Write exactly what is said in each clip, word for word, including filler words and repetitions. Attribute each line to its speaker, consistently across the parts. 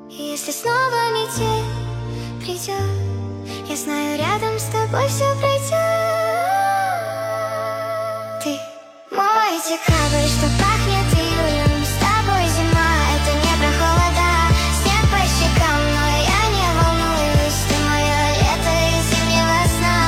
Speaker 1: И если снова метель придет, я знаю, рядом с тобой все пройдет. Ты мой декабрь, что пахнет июлем. С тобой зима, это не про холода. Снег по щекам, но я не волнуюсь. Ты мое лето из зимнего сна.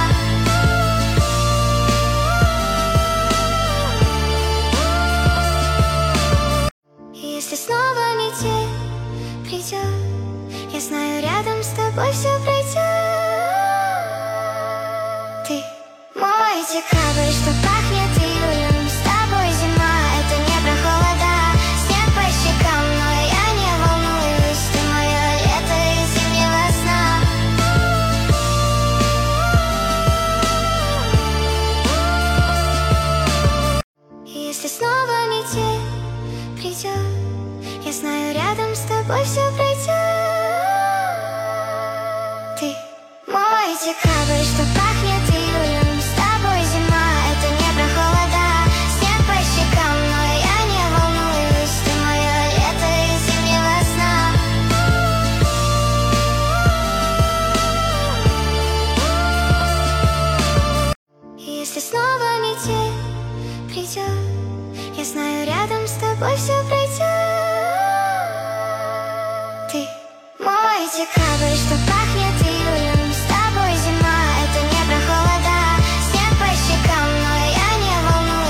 Speaker 1: И если снова метель придет, я знаю, рядом с тобой все пройдет.